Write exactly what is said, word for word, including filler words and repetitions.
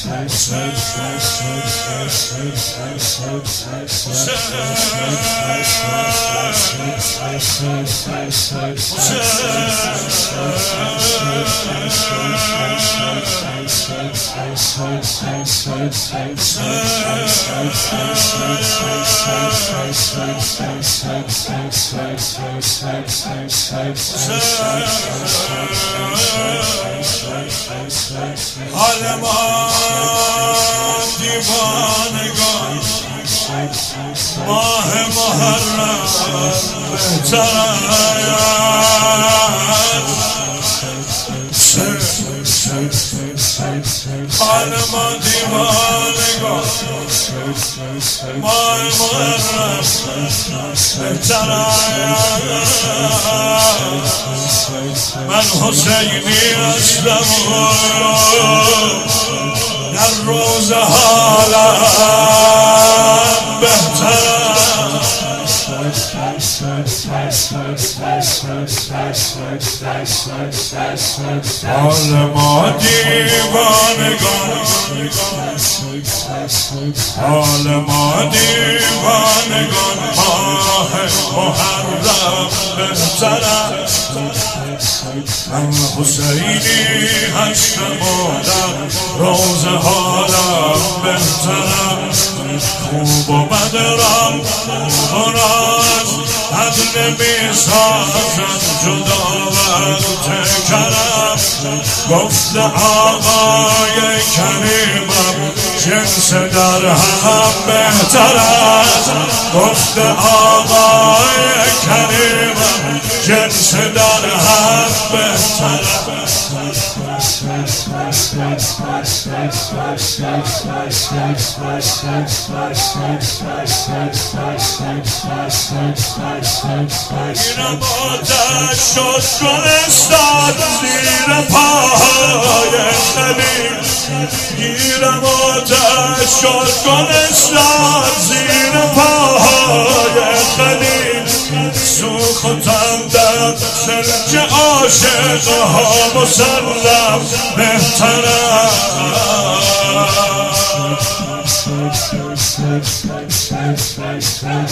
حال ما دیوانگان ماه محرم بهتر حال ما دیوانگان ماه محرم بهتر من حسینی هستم در روز حالم بهتر حال ما دیوانگان حال ما دیوانگان ماه محرم بهتر من حسینی هستم و در روز حالم بهترم خوب و بدرم خوب حد نمی سازم جدا وقت کرم گفت آقای کریمم جنس در هم بهتر است گفت آقای کریمم جنس در هم بهتر اینم آتش شد گلستان زیر پاهای خلیل گیرم آتش شد گلستان زیر پاهای خلیل سوختم در سلک عاشق ها مسلم بهترم